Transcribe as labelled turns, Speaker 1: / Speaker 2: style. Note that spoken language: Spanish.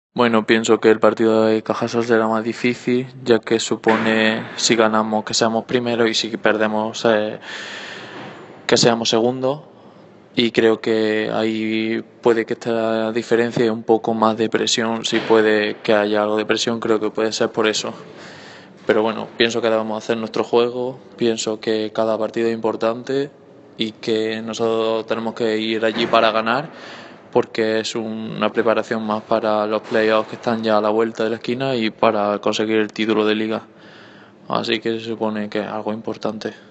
Speaker 1: Bueno, pienso que el partido de Cajasol será más difícil, ya que supone si ganamos que seamos primeros y si perdemos que seamos segundos. Y creo que ahí puede que esta diferencia un poco más de presión, si puede que haya algo de presión, creo que puede ser por eso. Pero bueno, pienso que debemos hacer nuestro juego, pienso que cada partido es importante y que nosotros tenemos que ir allí para ganar porque es una preparación más para los playoffs que están ya a la vuelta de la esquina y para conseguir el título de liga. Así que se supone que es algo importante.